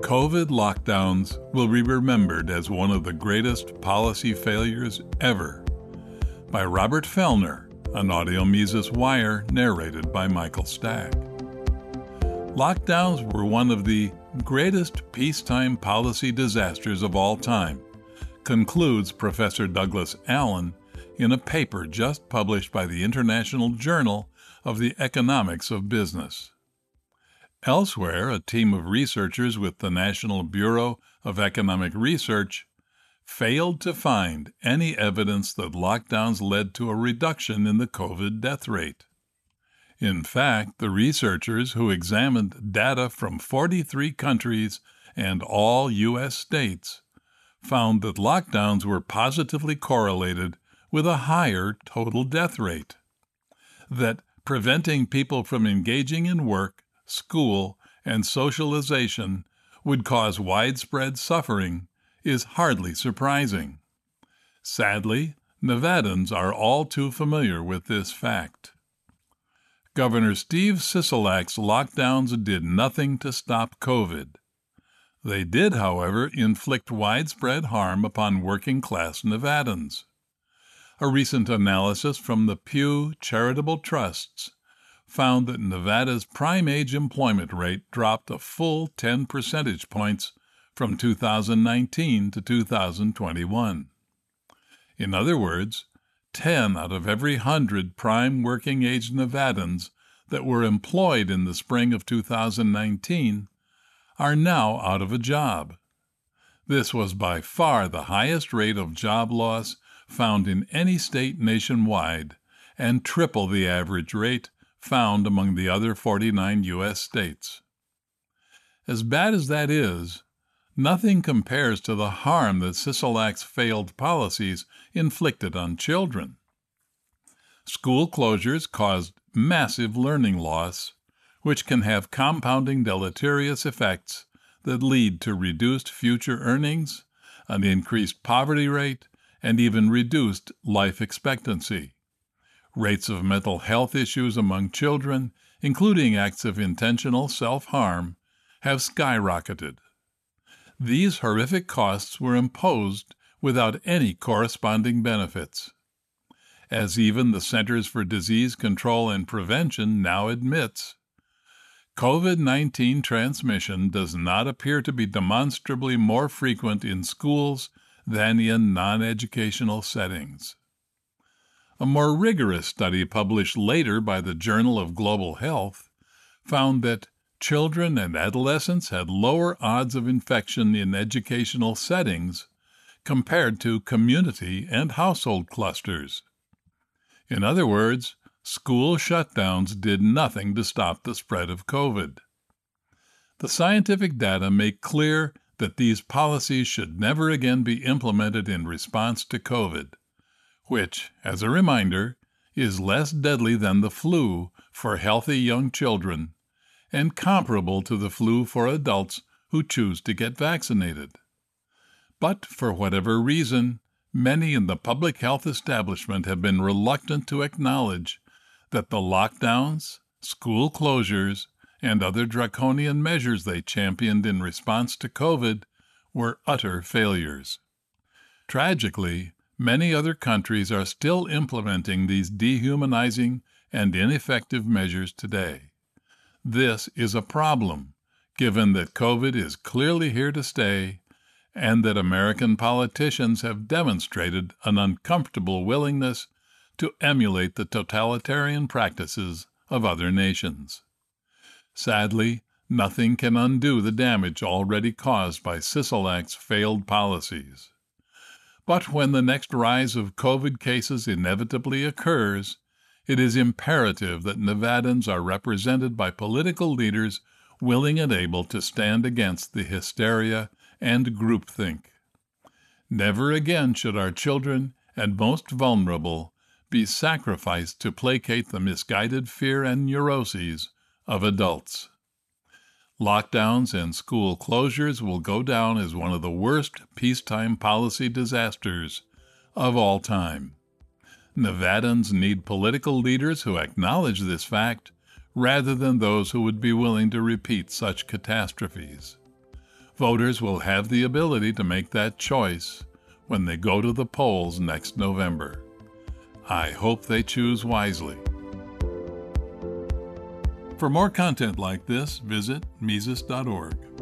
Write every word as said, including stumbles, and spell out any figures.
COVID lockdowns will be remembered as one of the greatest policy failures ever. By Robert Fellner, on Audio Mises Wire, narrated by Michael Stack. Lockdowns were one of the greatest peacetime policy disasters of all time, concludes Professor Douglas Allen in a paper just published by the International Journal of the Economics of Business. Elsewhere, a team of researchers with the National Bureau of Economic Research failed to find any evidence that lockdowns led to a reduction in the COVID death rate. In fact, the researchers who examined data from forty-three countries and all U S states found that lockdowns were positively correlated with a higher total death rate, that preventing people from engaging in work, school, and socialization would cause widespread suffering is hardly surprising. Sadly, Nevadans are all too familiar with this fact. Governor Steve Sisolak's lockdowns did nothing to stop COVID. They did, however, inflict widespread harm upon working-class Nevadans. A recent analysis from the Pew Charitable Trusts found that Nevada's prime-age employment rate dropped a full ten percentage points from two thousand nineteen to two thousand twenty-one. In other words, ten out of every hundred prime working-age Nevadans that were employed in the spring of two thousand nineteen are now out of a job. This was by far the highest rate of job loss found in any state nationwide, and triple the average rate found among the other forty-nine U S states. As bad as that is, nothing compares to the harm that Sisolak's failed policies inflicted on children. School closures caused massive learning loss, which can have compounding deleterious effects that lead to reduced future earnings, an increased poverty rate, and even reduced life expectancy. Rates of mental health issues among children, including acts of intentional self-harm, have skyrocketed. These horrific costs were imposed without any corresponding benefits. As even the Centers for Disease Control and Prevention now admits, COVID nineteen transmission does not appear to be demonstrably more frequent in schools than in non-educational settings. A more rigorous study published later by the Journal of Global Health found that children and adolescents had lower odds of infection in educational settings compared to community and household clusters. In other words, school shutdowns did nothing to stop the spread of COVID. The scientific data make clear that these policies should never again be implemented in response to COVID, which, as a reminder, is less deadly than the flu for healthy young children and comparable to the flu for adults who choose to get vaccinated. But for whatever reason, many in the public health establishment have been reluctant to acknowledge that the lockdowns, school closures, and other draconian measures they championed in response to COVID were utter failures. Tragically, many other countries are still implementing these dehumanizing and ineffective measures today. This is a problem, given that COVID is clearly here to stay and that American politicians have demonstrated an uncomfortable willingness to emulate the totalitarian practices of other nations. Sadly, nothing can undo the damage already caused by Sisolak's failed policies. But when the next rise of COVID cases inevitably occurs, it is imperative that Nevadans are represented by political leaders willing and able to stand against the hysteria and groupthink. Never again should our children and most vulnerable be sacrificed to placate the misguided fear and neuroses of adults. Lockdowns and school closures will go down as one of the worst peacetime policy disasters of all time. Nevadans need political leaders who acknowledge this fact rather than those who would be willing to repeat such catastrophes. Voters will have the ability to make that choice when they go to the polls next November. I hope they choose wisely. For more content like this, visit Mises dot org.